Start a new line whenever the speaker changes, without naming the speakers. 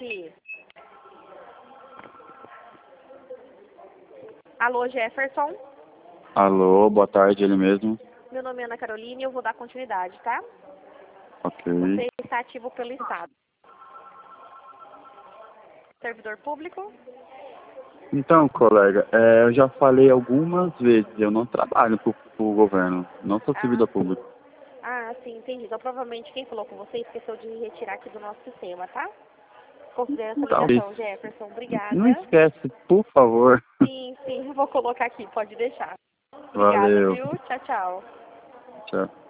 tarde. Alô, Jefferson?
Alô, boa tarde, ele mesmo.
Meu nome é Ana Carolina e eu vou dar continuidade, tá?
Ok.
Você está ativo pelo Estado. Servidor público?
Então, colega, eu já falei algumas vezes, eu não trabalho pro governo, não sou servidor público.
Sim, entendi. Então, provavelmente, quem falou com você esqueceu de retirar aqui do nosso sistema, tá? Considera essa
Talvez.
ligação, Jefferson. Obrigada.
Não esquece, por favor.
Sim, eu vou colocar aqui, pode deixar. Obrigada,
Valeu.
viu? Tchau, tchau.
Tchau.